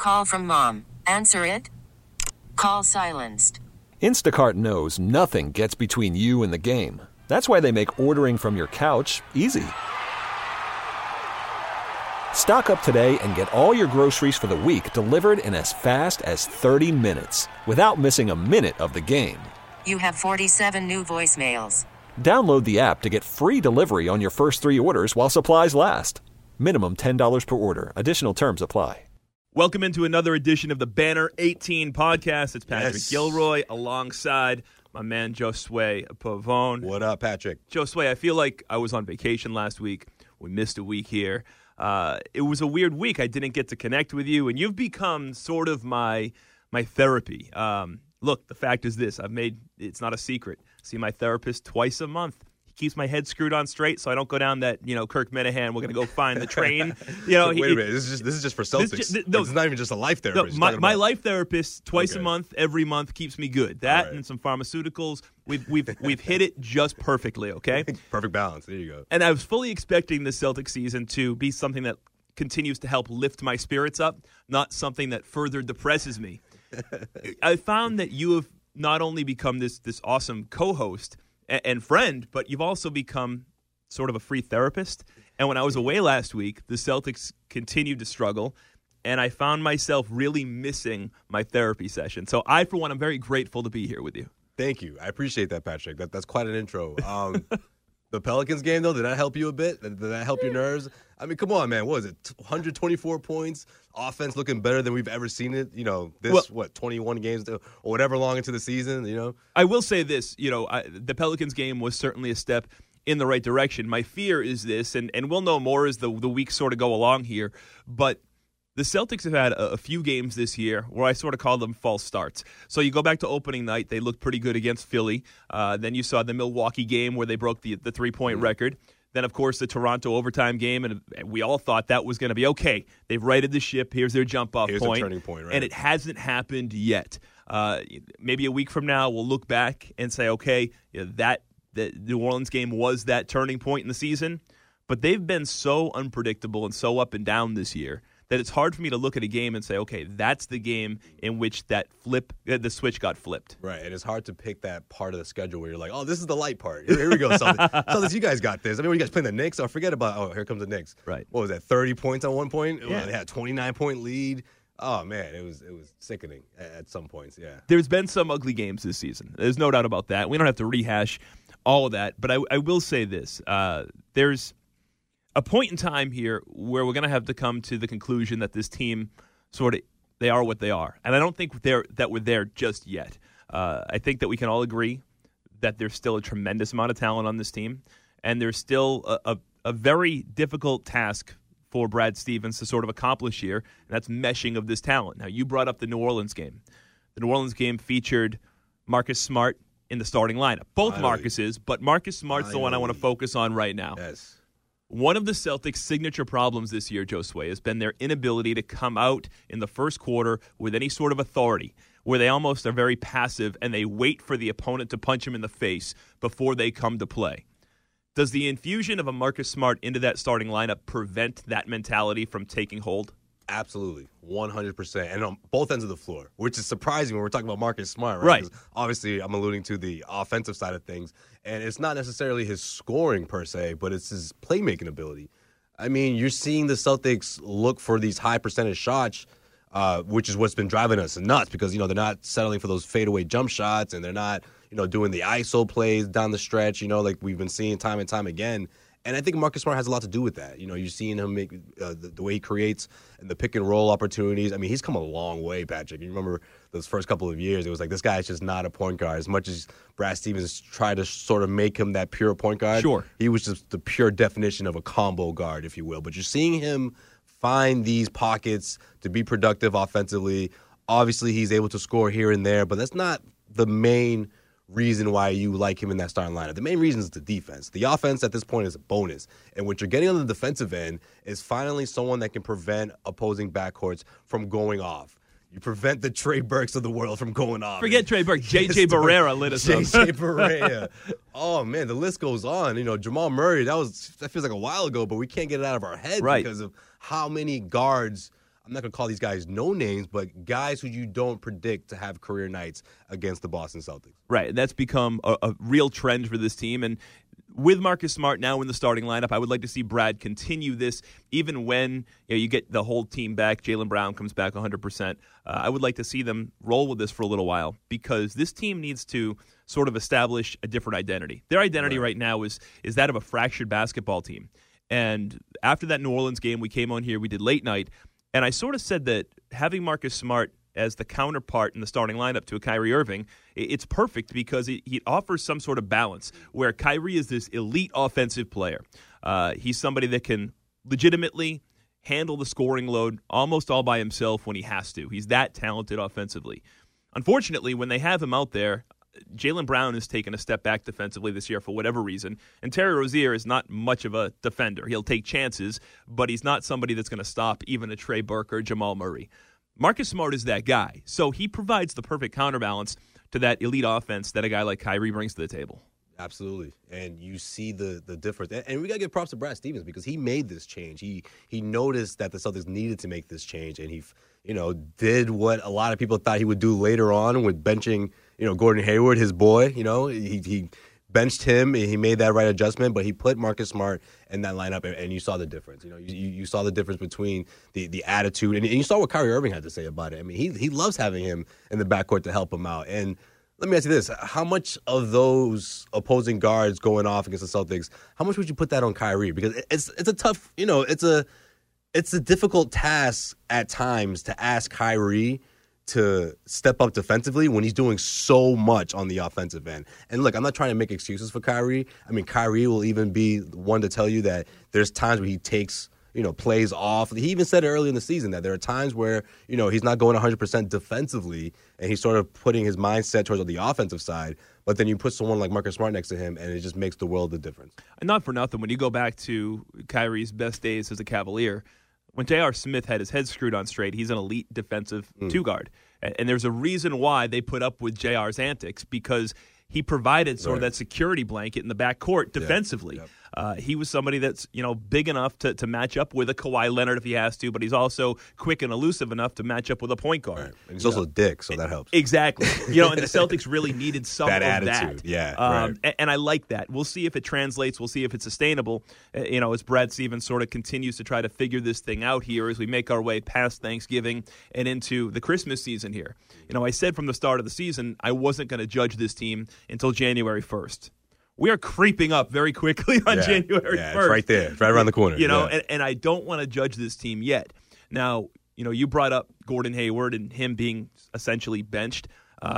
Call from mom. Answer it. Call silenced. Instacart knows nothing gets between you and the game. That's why they make ordering from your couch easy. Stock up today and get all your groceries for the week delivered in as fast as 30 minutes without missing a minute of the game. You have 47 new voicemails. Download the app to get free delivery on your first 3 orders while supplies last. Minimum $10 per order. Additional terms apply. Welcome into another edition of the Banner 18 podcast. It's Patrick Gilroy alongside my man Josue Pavone. What up, Patrick? Josue, I feel like I was on vacation last week. We missed a week here. It was a weird week. I didn't get to connect with you, and you've become sort of my therapy. Look, the fact is this. It's not a secret. See my therapist twice a month. Keeps my head screwed on straight so I don't go down that, Kirk Minahan, we're going to go find the train. Wait a minute. This is just for Celtics. It's not even just a life therapist. No, my life therapist twice a month, every month, keeps me good. That and some pharmaceuticals. We've hit it just perfectly, okay? Perfect balance. There you go. And I was fully expecting the Celtics season to be something that continues to help lift my spirits up, not something that further depresses me. I found that you have not only become this awesome co-host and friend, but you've also become sort of a free therapist. And when I was away last week, the Celtics continued to struggle, and I found myself really missing my therapy session. So I, for one, am very grateful to be here with you. Thank you. I appreciate that, Patrick. That's quite an intro. The Pelicans game, though, did that help you a bit? Did that help your nerves? I mean, come on, man. What was it? 124 points, offense looking better than we've ever seen it. 21 games or whatever long into the season, I will say this, the Pelicans game was certainly a step in the right direction. My fear is this, and we'll know more as the weeks sort of go along here, but the Celtics have had a few games this year where I sort of call them false starts. So you go back to opening night, they looked pretty good against Philly. Then you saw the Milwaukee game where they broke the three-point record. Then, of course, the Toronto overtime game, and we all thought that was going to be okay. They've righted the ship. Here's their jump-off point. Here's a turning point, right? And it hasn't happened yet. Maybe a week from now, we'll look back and say, okay, the New Orleans game was that turning point in the season. But they've been so unpredictable and so up and down this year that it's hard for me to look at a game and say, okay, that's the game in which the switch got flipped. Right, and it's hard to pick that part of the schedule where you're like, oh, this is the light part. Here we go, Celtics. You guys got this. I mean, when you guys playing the Knicks, forget about, here comes the Knicks. Right. What was that, 30 points at one point? Yeah. They had a 29-point lead. Oh, man, it was sickening at some points, yeah. There's been some ugly games this season. There's no doubt about that. We don't have to rehash all of that, but I will say this. There's a point in time here where we're going to have to come to the conclusion that this team they are what they are. And I don't think we're there just yet. I think that we can all agree that there's still a tremendous amount of talent on this team, and there's still a very difficult task for Brad Stevens to sort of accomplish here, and that's meshing of this talent. Now, you brought up the New Orleans game. The New Orleans game featured Marcus Smart in the starting lineup. Both Marcuses, but Marcus Smart's the one I want to focus on right now. Yes. One of the Celtics' signature problems this year, Josue, has been their inability to come out in the first quarter with any sort of authority, where they almost are very passive and they wait for the opponent to punch them in the face before they come to play. Does the infusion of a Marcus Smart into that starting lineup prevent that mentality from taking hold? Absolutely, 100%, and on both ends of the floor, which is surprising when we're talking about Marcus Smart, right? 'Cause obviously, I'm alluding to the offensive side of things, and it's not necessarily his scoring per se, but it's his playmaking ability. I mean, you're seeing the Celtics look for these high percentage shots, which is what's been driving us nuts because, they're not settling for those fadeaway jump shots, and they're not, doing the ISO plays down the stretch, like we've been seeing time and time again. And I think Marcus Smart has a lot to do with that. You're seeing him make the way he creates and the pick and roll opportunities. I mean, he's come a long way, Patrick. You remember those first couple of years, it was like this guy is just not a point guard. As much as Brad Stevens tried to sort of make him that pure point guard, sure, he was just the pure definition of a combo guard, if you will. But you're seeing him find these pockets to be productive offensively. Obviously, he's able to score here and there, but that's not the main reason why you like him in that starting lineup. The main reason is the defense. The offense at this point is a bonus. And what you're getting on the defensive end is finally someone that can prevent opposing backcourts from going off. You prevent the Trey Burks of the world from going off. Forget Trey Burke. J.J. Barrera lit us up. J.J. Barrera. Oh, man, the list goes on. Jamal Murray, that feels like a while ago, but we can't get it out of our head because of how many guards I'm not going to call these guys no names, but guys who you don't predict to have career nights against the Boston Celtics. Right, and that's become a real trend for this team. And with Marcus Smart now in the starting lineup, I would like to see Brad continue this even when you get the whole team back. Jaylen Brown comes back 100%. I would like to see them roll with this for a little while because this team needs to sort of establish a different identity. Their identity right now is that of a fractured basketball team. And after that New Orleans game, we came on here, we did late night, and I sort of said that having Marcus Smart as the counterpart in the starting lineup to a Kyrie Irving, it's perfect because he offers some sort of balance where Kyrie is this elite offensive player. He's somebody that can legitimately handle the scoring load almost all by himself when he has to. He's that talented offensively. Unfortunately, when they have him out there, Jaylen Brown has taken a step back defensively this year for whatever reason, and Terry Rozier is not much of a defender. He'll take chances, but he's not somebody that's going to stop even a Trey Burke or Jamal Murray. Marcus Smart is that guy, so he provides the perfect counterbalance to that elite offense that a guy like Kyrie brings to the table. Absolutely, and you see the difference. And we got to give props to Brad Stevens because he made this change. He noticed that the Celtics needed to make this change, and he did what a lot of people thought he would do later on with benching Gordon Hayward, his boy. He benched him, and he made that right adjustment, but he put Marcus Smart in that lineup, and you saw the difference. You saw the difference between the attitude, and you saw what Kyrie Irving had to say about it. I mean, he loves having him in the backcourt to help him out. And let me ask you this. How much of those opposing guards going off against the Celtics, how much would you put that on Kyrie? Because it's a tough, it's a difficult task at times to ask Kyrie to step up defensively when he's doing so much on the offensive end. And look, I'm not trying to make excuses for Kyrie. I mean, Kyrie will even be one to tell you that there's times where he takes, plays off. He even said it early in the season that there are times where, he's not going 100% defensively and he's sort of putting his mindset towards the offensive side. But then you put someone like Marcus Smart next to him and it just makes the world of difference. And not for nothing, when you go back to Kyrie's best days as a Cavalier, when J.R. Smith had his head screwed on straight, he's an elite defensive two-guard. And there's a reason why they put up with J.R.'s antics, because he provided sort of that security blanket in the backcourt defensively. Yep. He was somebody that's big enough to match up with a Kawhi Leonard if he has to, but he's also quick and elusive enough to match up with a point guard. Right. And he's also a dick, so that helps. Exactly. And the Celtics really needed some that of attitude. that. Yeah. Right. And I like that. We'll see if it translates. We'll see if it's sustainable. As Brad Stevens sort of continues to try to figure this thing out here as we make our way past Thanksgiving and into the Christmas season here. I said from the start of the season I wasn't going to judge this team until January 1st. We are creeping up very quickly on January 1st. It's right there. It's right around the corner. And I don't want to judge this team yet. Now, you brought up Gordon Hayward and him being essentially benched.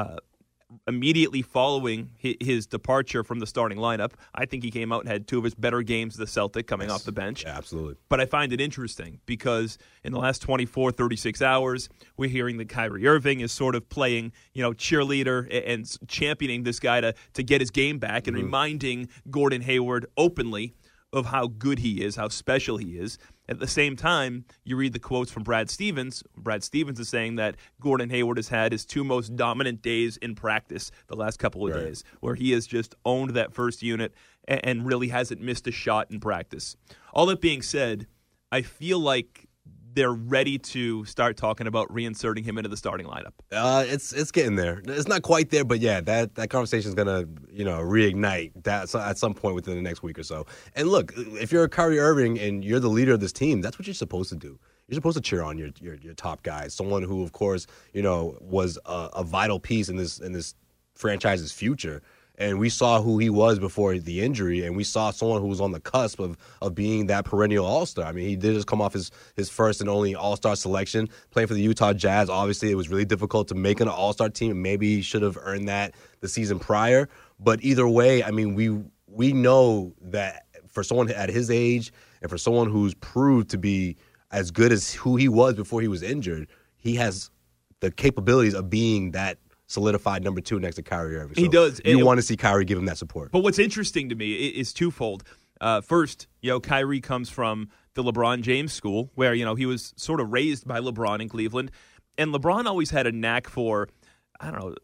Immediately following his departure from the starting lineup, I think he came out and had two of his better games as the Celtic coming off the bench. Yeah, absolutely. But I find it interesting because in the last 24, 36 hours, we're hearing that Kyrie Irving is sort of playing, cheerleader and championing this guy to get his game back and reminding Gordon Hayward openly of how good he is, how special he is. At the same time, you read the quotes from Brad Stevens. Brad Stevens is saying that Gordon Hayward has had his two most dominant days in practice the last couple of days, where he has just owned that first unit and really hasn't missed a shot in practice. All that being said, I feel like they're ready to start talking about reinserting him into the starting lineup. It's getting there. It's not quite there, but yeah, that conversation is gonna reignite that at some point within the next week or so. And look, if you're a Kyrie Irving and you're the leader of this team, that's what you're supposed to do. You're supposed to cheer on your top guys, someone who, of course, was a vital piece in this franchise's future. And we saw who he was before the injury, and we saw someone who was on the cusp of being that perennial All-Star. I mean, he did just come off his first and only All-Star selection, playing for the Utah Jazz. Obviously, it was really difficult to make an All-Star team. Maybe he should have earned that the season prior. But either way, I mean, we know that for someone at his age and for someone who's proved to be as good as who he was before he was injured, he has the capabilities of being that solidified number two next to Kyrie Irving. So he does. You want to see Kyrie give him that support. But what's interesting to me is twofold. First, Kyrie comes from the LeBron James school where, he was sort of raised by LeBron in Cleveland. And LeBron always had a knack for,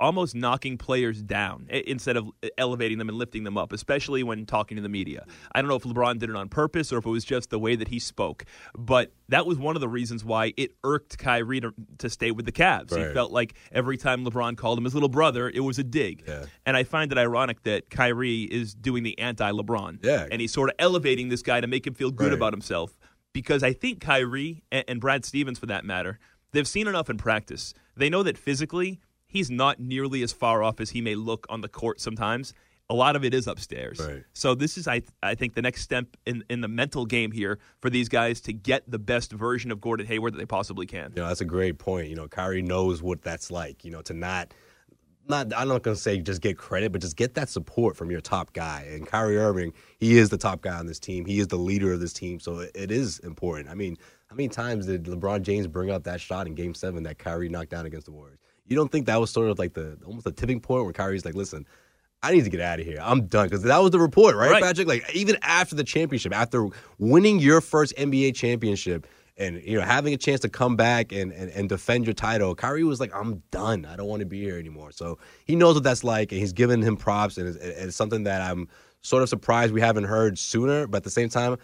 almost knocking players down instead of elevating them and lifting them up, especially when talking to the media. I don't know if LeBron did it on purpose or if it was just the way that he spoke, but that was one of the reasons why it irked Kyrie to stay with the Cavs. Right. He felt like every time LeBron called him his little brother, it was a dig. Yeah. And I find it ironic that Kyrie is doing the anti-LeBron. Yeah. And he's sort of elevating this guy to make him feel good about himself, because I think Kyrie and Brad Stevens, for that matter, they've seen enough in practice. They know that physically, he's not nearly as far off as he may look on the court sometimes. A lot of it is upstairs. Right. So this is, I think, the next step in the mental game here for these guys to get the best version of Gordon Hayward that they possibly can. That's a great point. Kyrie knows what that's like, to not I'm not going to say just get credit, but just get that support from your top guy. And Kyrie Irving, he is the top guy on this team. He is the leader of this team, so it is important. I mean, how many times did LeBron James bring up that shot in Game 7 that Kyrie knocked down against the Warriors? You don't think that was sort of like almost the tipping point where Kyrie's like, listen, I need to get out of here. I'm done. Because that was the report, right, Patrick? Like, even after the championship, after winning your first NBA championship, and having a chance to come back and defend your title, Kyrie was like, I'm done. I don't want to be here anymore. So he knows what that's like, and he's given him props, and it's something that I'm sort of surprised we haven't heard sooner. But at the same time,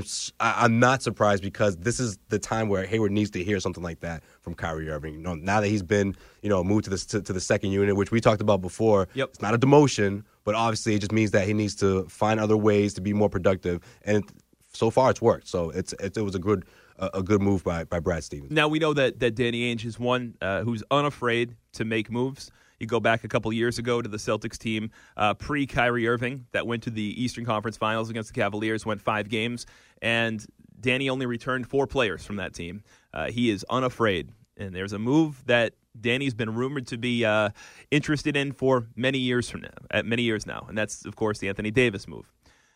I'm not surprised, because this is the time where Hayward needs to hear something like that from Kyrie Irving. Now that he's been moved to the second unit, which we talked about before. Yep. It's not a demotion, but obviously it just means that he needs to find other ways to be more productive. And so far, it's worked. So it was a good move by Brad Stevens. Now, we know that Danny Ainge is one who's unafraid to make moves. You go back a couple years ago to the Celtics team pre-Kyrie Irving that went to the Eastern Conference Finals against the Cavaliers, went 5 games, and Danny only returned 4 players from that team. He is unafraid, and there's a move that Danny's been rumored to be interested in for many years now, and that's, of course, the Anthony Davis move.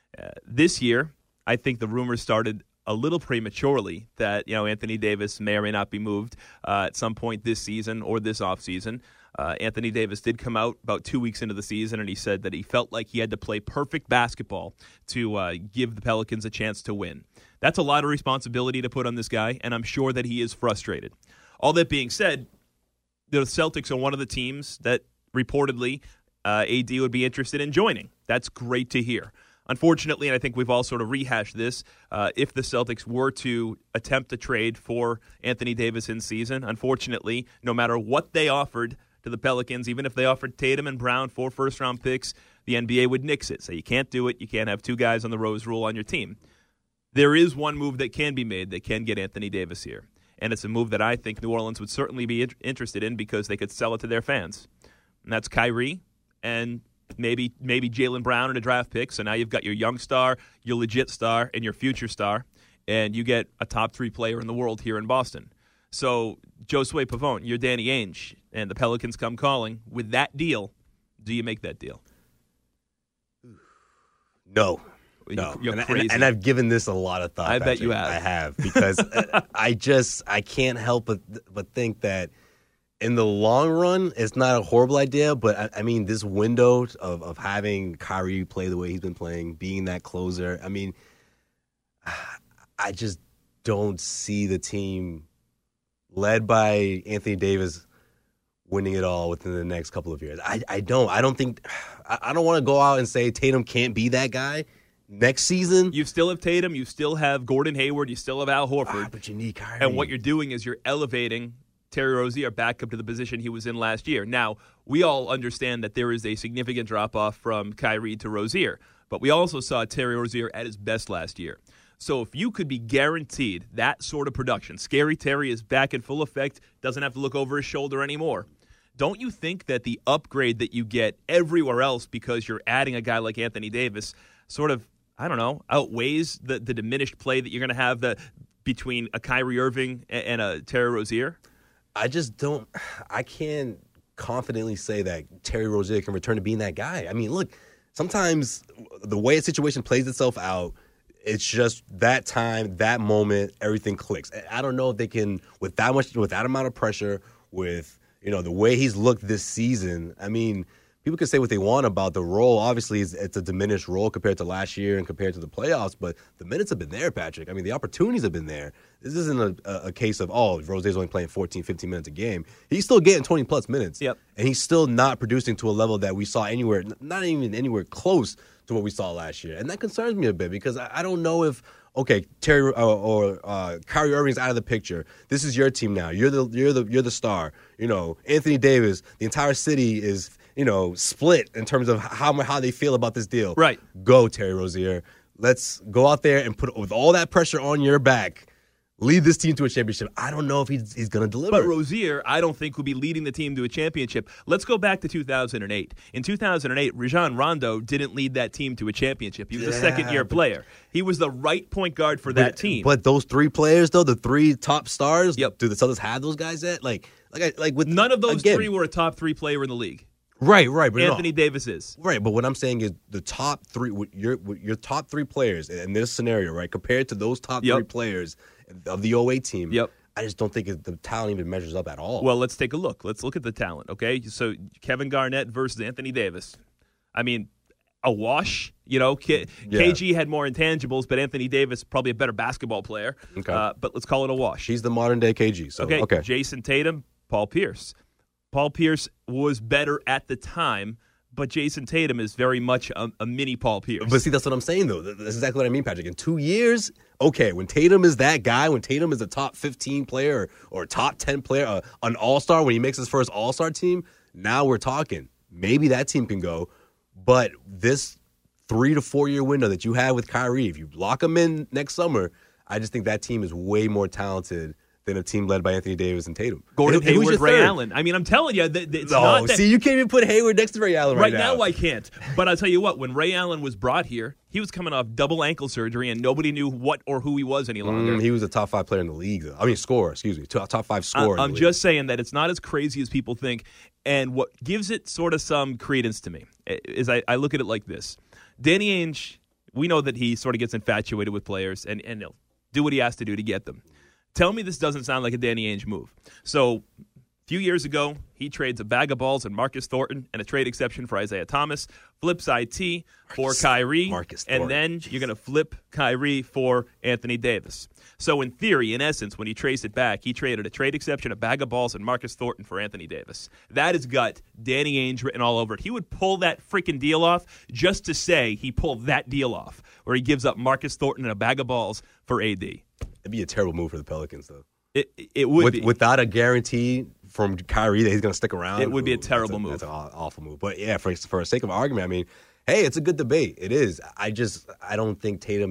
This year, I think the rumors started a little prematurely that Anthony Davis may or may not be moved at some point this season or this offseason. Anthony Davis did come out about 2 weeks into the season, and he said that he felt like he had to play perfect basketball to give the Pelicans a chance to win. That's a lot of responsibility to put on this guy, and I'm sure that he is frustrated. All that being said, the Celtics are one of the teams that reportedly AD would be interested in joining. That's great to hear. Unfortunately, and I think we've all sort of rehashed this, if the Celtics were to attempt a trade for Anthony Davis in season, unfortunately, no matter what they offered to the Pelicans, even if they offered Tatum and Brown 4 first-round picks, the NBA would nix it. So you can't do it. You can't have 2 guys on the Rose Rule on your team. There is one move that can be made that can get Anthony Davis here, and it's a move that I think New Orleans would certainly be interested in because they could sell it to their fans. And that's Kyrie and maybe Jaylen Brown in a draft pick. So now you've got your young star, your legit star, and your future star, and you get a top 3 player in the world here in Boston. So Josue Pavone, you're Danny Ainge, and the Pelicans come calling. With that deal, do you make that deal? No. You're crazy. And I've given this a lot of thought. I bet you have. I have, because I can't help but think that in the long run, it's not a horrible idea, but I mean, this window of having Kyrie play the way he's been playing, being that closer, I mean, I just don't see the team led by Anthony Davis winning it all within the next couple of years. I don't want to go out and say Tatum can't be that guy next season. You still have Tatum, you still have Gordon Hayward, you still have Al Horford. But you need Kyrie. And what you're doing is you're elevating Terry Rozier back up to the position he was in last year. Now, we all understand that there is a significant drop-off from Kyrie to Rozier, but we also saw Terry Rozier at his best last year. So if you could be guaranteed that sort of production, Scary Terry is back in full effect, doesn't have to look over his shoulder anymore, don't you think that the upgrade that you get everywhere else because you're adding a guy like Anthony Davis sort of, outweighs the diminished play that you're going to have between a Kyrie Irving and a Terry Rozier? I can't confidently say that Terry Rozier can return to being that guy. I mean, look, sometimes the way a situation plays itself out, it's just that time, that moment, everything clicks. I don't know if they can, with that amount of pressure, with the way he's looked this season. I mean, people can say what they want about the role. Obviously, it's a diminished role compared to last year and compared to the playoffs, but the minutes have been there, Patrick. I mean, the opportunities have been there. This isn't a case of, Rozier's only playing 14, 15 minutes a game. He's still getting 20-plus minutes, Yep. and he's still not producing to a level that we saw anywhere, not even anywhere close to what we saw last year. And that concerns me a bit because I don't know if, Terry or Kyrie Irving's out of the picture. This is your team now. You're the star. Anthony Davis, the entire city is, split in terms of how they feel about this deal. Right. Go, Terry Rozier. Let's go out there and put with all that pressure on your back. Lead this team to a championship. I don't know if he's going to deliver. But Rozier, I don't think, will be leading the team to a championship. Let's go back to 2008. In 2008, Rajon Rondo didn't lead that team to a championship. He was a second-year player. He was the right point guard for that team. But those three players, though, the three top stars, Yep. do the Celtics have those guys yet? Like with None of those three were a top three player in the league. Right. But Anthony Davis is. Right, but what I'm saying is the top three, your top three players in this scenario, right, compared to those top three players of the 08 team, I just don't think the talent even measures up at all. Well, let's take a look. Let's look at the talent, okay? So Kevin Garnett versus Anthony Davis. I mean, a wash. KG had more intangibles, but Anthony Davis probably a better basketball player. Okay. But let's call it a wash. He's the modern-day KG. So, okay. Jason Tatum, Paul Pierce. Paul Pierce was better at the time, but Jason Tatum is very much a mini Paul Pierce. But see, that's what I'm saying, though. That's exactly what I mean, Patrick. In 2 years, when Tatum is that guy, when Tatum is a top 15 player or top 10 player, an all-star, when he makes his first all-star team, now we're talking. Maybe that team can go. But this 3 to 4 year window that you have with Kyrie, if you lock him in next summer, I just think that team is way more talented than a team led by Anthony Davis and Tatum. Gordon Hayward, Ray Allen. I mean, I'm telling you, it's not that. See, you can't even put Hayward next to Ray Allen right now. Right now I can't. But I'll tell you what, when Ray Allen was brought here, he was coming off double ankle surgery, and nobody knew what or who he was any longer. He was a top 5 player in the league, though. I mean, scorer, excuse me. Top 5 scorer. I'm just saying that it's not as crazy as people think. And what gives it sort of some credence to me is I look at it like this. Danny Ainge, we know that he sort of gets infatuated with players, and he'll do what he has to do to get them. Tell me this doesn't sound like a Danny Ainge move. So a few years ago, he trades a bag of balls and Marcus Thornton and a trade exception for Isaiah Thomas, flips IT for Kyrie, and then you're going to flip Kyrie for Anthony Davis. So in theory, in essence, when he traced it back, he traded a trade exception, a bag of balls, and Marcus Thornton for Anthony Davis. That has got Danny Ainge written all over it. He would pull that freaking deal off just to say he pulled that deal off, where he gives up Marcus Thornton and a bag of balls for AD. It'd be a terrible move for the Pelicans, though. It would be. Without a guarantee from Kyrie that he's going to stick around. It would be a terrible move. That's an awful move. But, yeah, for the sake of argument, I mean, hey, it's a good debate. It is. I don't think Tatum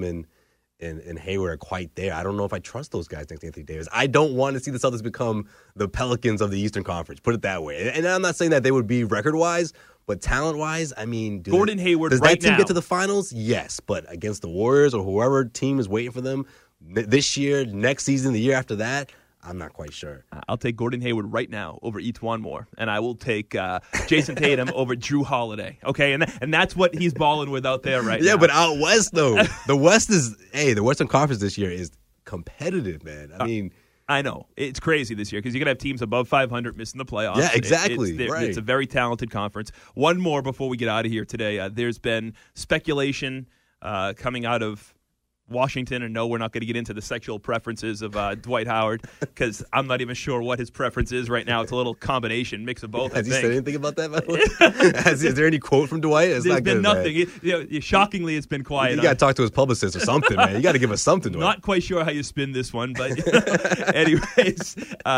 and Hayward are quite there. I don't know if I trust those guys next to Anthony Davis. I don't want to see the Celtics become the Pelicans of the Eastern Conference, put it that way. And I'm not saying that they would be record-wise, but talent-wise, I mean, Gordon Hayward does right that team now get to the finals? Yes, but against the Warriors or whoever team is waiting for them this year, next season, the year after that, I'm not quite sure. I'll take Gordon Hayward right now over Etuan Moore, and I will take Jason Tatum over Drew Holiday. Okay, and that's what he's balling with out there right now. Yeah, but out west though, the Western Conference this year is competitive, man. I mean. I know. It's crazy this year because you're going to have teams above 500 missing the playoffs. Yeah, exactly. It's a very talented conference. One more before we get out of here today. There's been speculation coming out of Washington, and no, we're not going to get into the sexual preferences of Dwight Howard because I'm not even sure what his preference is right now. It's a little combination, mix of both. Has he said anything about that, by the way? Is there any quote from Dwight? There's been nothing. Shockingly, it's been quiet. You got to talk to his publicist or something, man. You got to give us something, Dwight. Not quite sure how you spin this one, but anyways.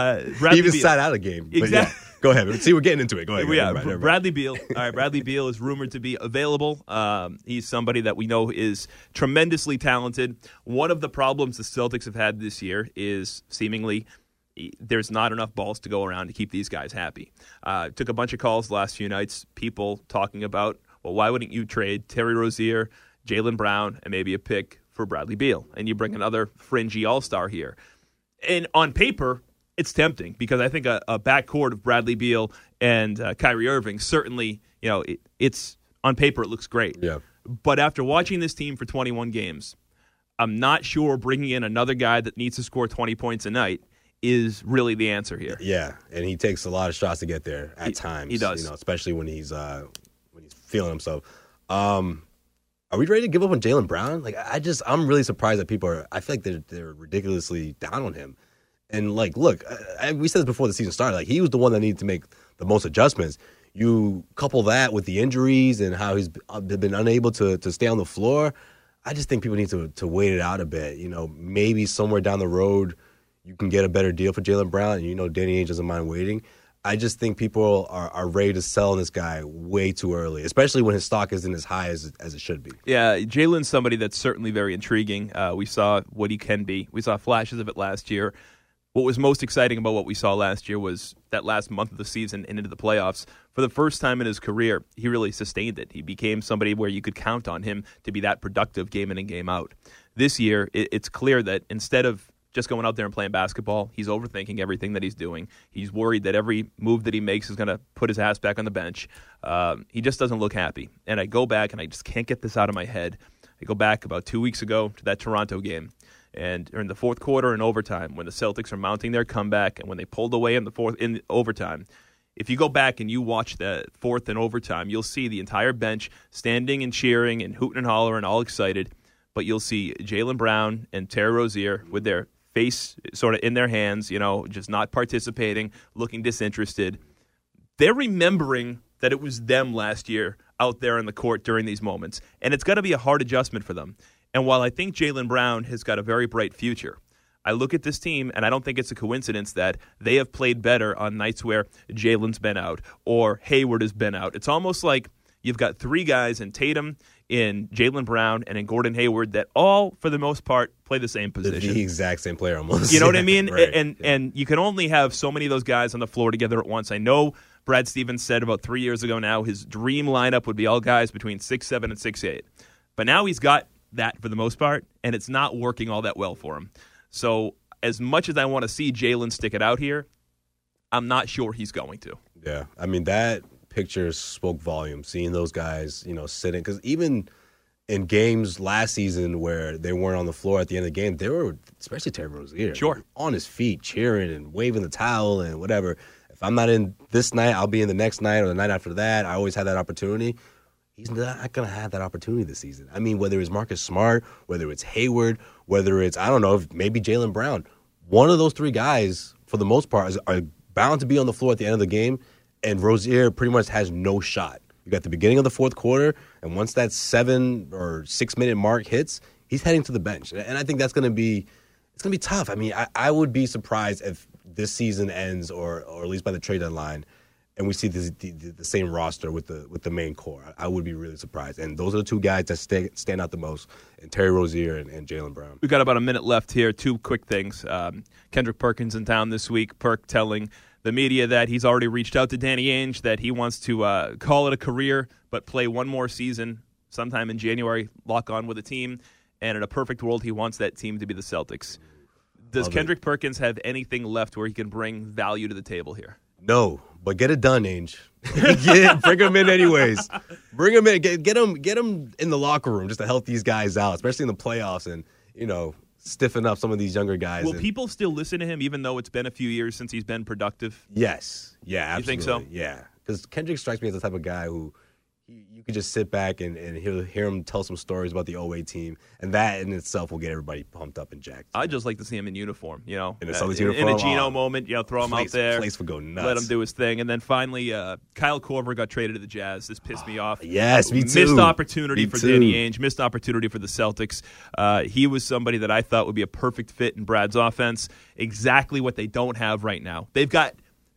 He even sat out a game. Exactly. Yeah. Go ahead. See, we're getting into it. Go ahead. Everybody. Bradley Beal. All right, Bradley Beal is rumored to be available. He's somebody that we know is tremendously talented. One of the problems the Celtics have had this year is seemingly there's not enough balls to go around to keep these guys happy. Took a bunch of calls the last few nights, people talking about, well, why wouldn't you trade Terry Rozier, Jaylen Brown, and maybe a pick for Bradley Beal? And you bring another fringy all-star here. And on paper, it's tempting because I think a backcourt of Bradley Beal and Kyrie Irving certainly, it's on paper it looks great. Yeah. But after watching this team for 21 games, I'm not sure bringing in another guy that needs to score 20 points a night is really the answer here. Yeah, and he takes a lot of shots to get there at times. He does, especially when he's feeling himself. Are we ready to give up on Jaylen Brown? Like, I'm really surprised that people I feel like they're ridiculously down on him. And, like, look, we said this before the season started. Like, he was the one that needed to make the most adjustments. You couple that with the injuries and how he's been unable to stay on the floor. I just think people need to wait it out a bit. You know, maybe somewhere down the road you can get a better deal for Jaylen Brown. And, you know, Danny Ainge doesn't mind waiting. I just think people are ready to sell this guy way too early, especially when his stock isn't as high as it should be. Yeah, Jaylen's somebody that's certainly very intriguing. We saw what he can be. We saw flashes of it last year. What was most exciting about what we saw last year was that last month of the season and into the playoffs. For the first time in his career, he really sustained it. He became somebody where you could count on him to be that productive game in and game out. This year, it's clear that instead of just going out there and playing basketball, he's overthinking everything that he's doing. He's worried that every move that he makes is going to put his ass back on the bench. He just doesn't look happy. And I go back, and I just can't get this out of my head. I go back about 2 weeks ago to that Toronto game. And in the fourth quarter and overtime, when the Celtics are mounting their comeback and when they pulled away in overtime, if you go back and you watch the fourth and overtime, you'll see the entire bench standing and cheering and hooting and hollering, all excited. But you'll see Jaylen Brown and Terry Rozier with their face sort of in their hands, you know, just not participating, looking disinterested. They're remembering that it was them last year out there on the court during these moments. And it's got to be a hard adjustment for them. And while I think Jaylen Brown has got a very bright future, I look at this team, and I don't think it's a coincidence that they have played better on nights where Jaylen's been out or Hayward has been out. It's almost like you've got three guys in Tatum, in Jaylen Brown, and in Gordon Hayward that all, for the most part, play the same position. The exact same player almost. You know what I mean? Right. And you can only have so many of those guys on the floor together at once. I know Brad Stevens said about 3 years ago now his dream lineup would be all guys between 6'7" and 6'8". But now he's got that for the most part, and it's not working all that well for him. So as much as I want to see Jaylen stick it out here, I'm not sure he's going to. Yeah, I mean, that picture spoke volumes, seeing those guys, you know, sitting. Because even in games last season where they weren't on the floor at the end of the game, they were, especially Terry Rozier, sure, on his feet, cheering and waving the towel and whatever. If I'm not in this night, I'll be in the next night or the night after that. I always had that opportunity. He's not going to have that opportunity this season. I mean, whether it's Marcus Smart, whether it's Hayward, whether it's, I don't know, maybe Jaylen Brown. One of those three guys, for the most part, are bound to be on the floor at the end of the game, and Rozier pretty much has no shot. You got the beginning of the fourth quarter, and once that 7 or 6 minute mark hits, he's heading to the bench. And I think that's going to be tough. I mean, I would be surprised if this season ends, or at least by the trade deadline, and we see the same roster with the main core. I would be really surprised. And those are the two guys that stand out the most, and Terry Rozier and Jaylen Brown. We've got about a minute left here. Two quick things. Kendrick Perkins in town this week. Perk telling the media that he's already reached out to Danny Ainge, that he wants to call it a career, but play one more season sometime in January, lock on with a team. And in a perfect world, he wants that team to be the Celtics. Does Kendrick Perkins have anything left where he can bring value to the table here? No, but get it done, Ainge. Bring him in anyways. Bring him in. Get him in the locker room just to help these guys out, especially in the playoffs, and, you know, stiffen up some of these younger guys. Will people still listen to him even though it's been a few years since he's been productive? Yes. Yeah, absolutely. You think so? Yeah. Because Kendrick strikes me as the type of guy who you could just sit back and hear him tell some stories about the 08 team, and that in itself will get everybody pumped up and jacked. I'd just like to see him in uniform, you know. In a Celtics uniform? In a Geno moment, you know, throw him out there. Place would go nuts. Let him do his thing. And then finally, Kyle Korver got traded to the Jazz. This pissed me off. Yes, me too. Missed opportunity for Danny Ainge. Missed opportunity for the Celtics. He was somebody that I thought would be a perfect fit in Brad's offense. Exactly what they don't have right now. They've got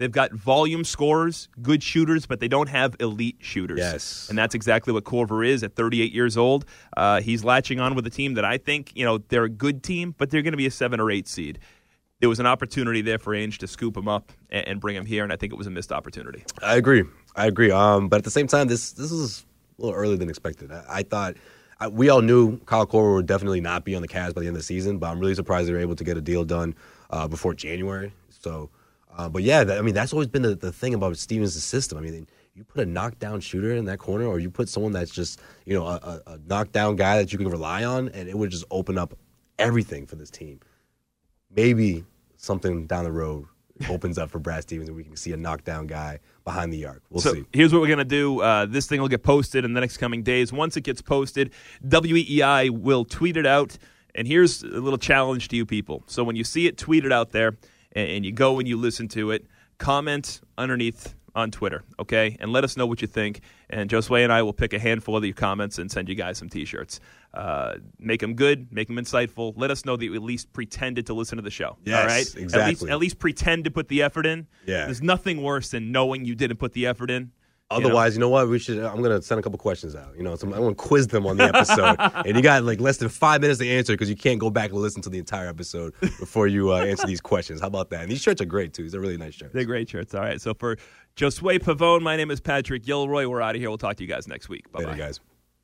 volume scorers, good shooters, but they don't have elite shooters. Yes. And that's exactly what Korver is at 38 years old. He's latching on with a team that I think, you know, they're a good team, but they're going to be a 7 or 8 seed. There was an opportunity there for Ainge to scoop him up and bring him here, and I think it was a missed opportunity. I agree. But at the same time, this is a little earlier than expected. I thought we all knew Kyle Korver would definitely not be on the Cavs by the end of the season, but I'm really surprised they were able to get a deal done before January. So. But yeah, that's always been the thing about Stevens' system. I mean, you put a knockdown shooter in that corner, or you put someone that's just, you know, a knockdown guy that you can rely on, and it would just open up everything for this team. Maybe something down the road, opens up for Brad Stevens and we can see a knockdown guy behind the arc. We'll so see. Here's what we're going to do. This thing will get posted in the next coming days. Once it gets posted, WEEI will tweet it out. And here's a little challenge to you people. So when you see it tweeted out there and you go and you listen to it, comment underneath on Twitter, okay? And let us know what you think. And Josue and I will pick a handful of your comments and send you guys some T-shirts. Make them good, make them insightful. Let us know that you at least pretended to listen to the show. Yes, all right? exactly. At least pretend to put the effort in. Yeah. There's nothing worse than knowing you didn't put the effort in. Otherwise, you know what? I'm going to send a couple questions out. I'm going to quiz them on the episode. And you got like less than 5 minutes to answer because you can't go back and listen to the entire episode before you answer these questions. How about that? And these shirts are great, too. These are really nice shirts. They're great shirts. All right. So for Josue Pavone, my name is Patrick Gilroy. We're out of here. We'll talk to you guys next week. Bye-bye. Later,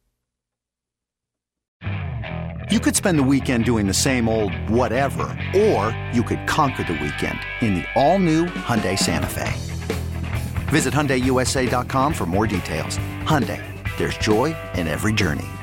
guys. You could spend the weekend doing the same old whatever, or you could conquer the weekend in the all-new Hyundai Santa Fe. Visit HyundaiUSA.com for more details. Hyundai, there's joy in every journey.